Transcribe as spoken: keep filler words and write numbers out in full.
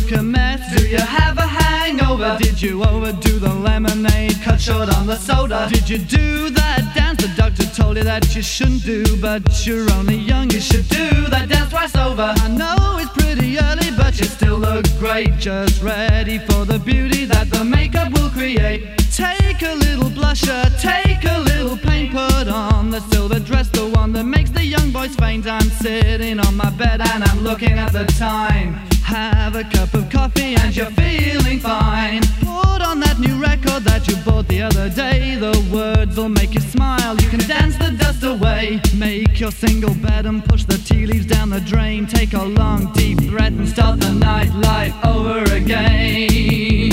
look a mess? Do you have a hangover? Did you overdo the lemonade? Cut short on the soda? Did you do that dance the doctor told you that you shouldn't do? But you're only young, you should do that dance twice over. I know it's pretty early, but you still look great. Just ready for the beauty that the makeup will create. Take a little blusher, take a little paint, put on the silver dress, the one that makes the young boys faint. I'm sitting on my bed and I'm looking at the time. Have a cup of coffee and you're feeling fine. Put on that new record that you bought the other day. The words will make you smile, you can dance the dust away. Make your single bed and push the tea leaves down the drain. Take a long deep breath and start the night life over again.